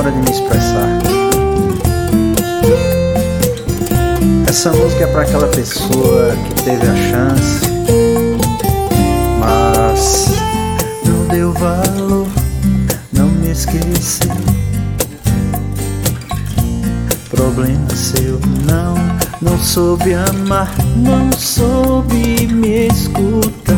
hora de me expressar. Essa música é para aquela pessoa que teve a chance, mas não deu valor, não me esqueceu. Problema seu, não soube amar, não soube me escutar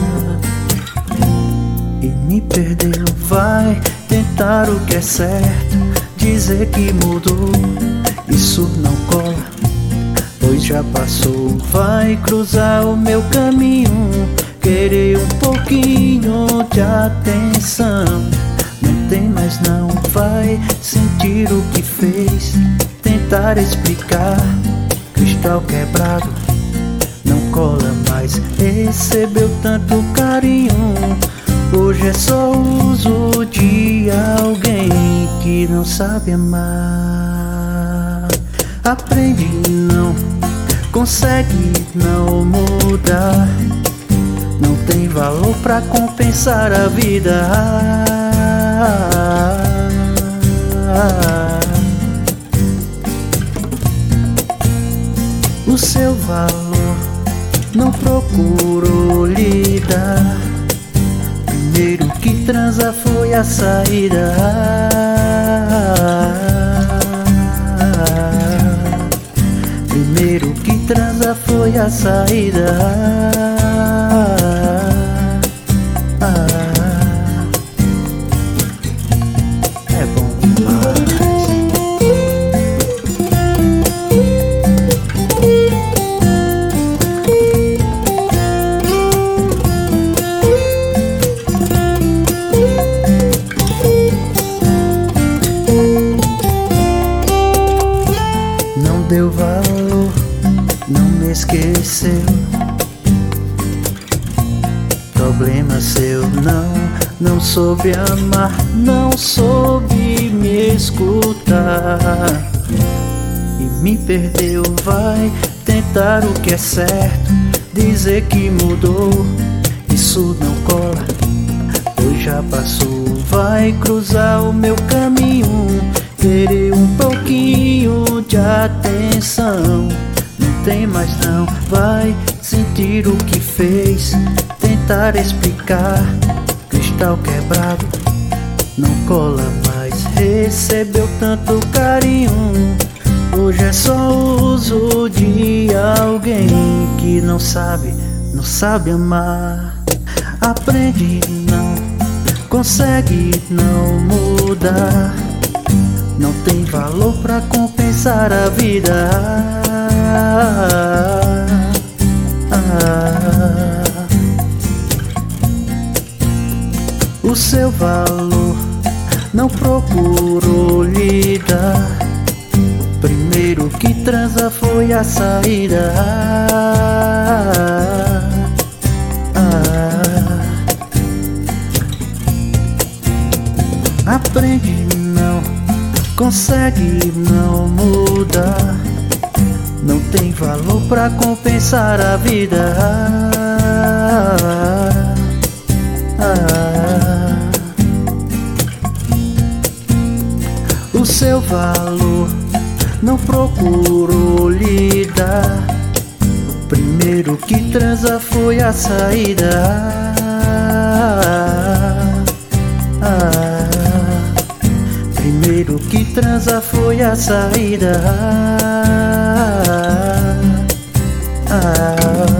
e me perdeu. Vai tentar o que é certo, dizer que mudou, isso não cola, pois já passou. Vai cruzar o meu caminho, querer um pouquinho de atenção. Não tem mais não, vai sentir o que fez, tentar explicar. Cristal quebrado, não cola mais. Recebeu tanto carinho, hoje é só uso de alguém que não sabe amar. Aprende, não consegue não mudar, não tem valor pra compensar a vida. O seu valor não procurou lhe dar, primeiro que transa foi a saída. Primeiro que transa foi a saída. É bom demais. Não deu valor, não me esqueceu. Problema seu, não soube amar, não soube me escutar e me perdeu. Vai tentar o que é certo, dizer que mudou, isso não cola, pois já passou. Vai cruzar o meu caminho, querer um pouquinho de atenção. Não tem mais não, vai sentir o que fez, tentar explicar. Cristal quebrado, não cola mais. Recebeu tanto carinho, hoje é só uso de alguém que não sabe amar. Aprende, não consegue não mudar, não tem valor pra compensar a vida. O seu valor não procurou lhe dar, primeiro que transa foi a saída. Aprende, não consegue não mudar, não tem valor pra compensar a vida. O seu valor não procurou lhe dar, primeiro que transa foi a saída. Primeiro que transa foi a saída.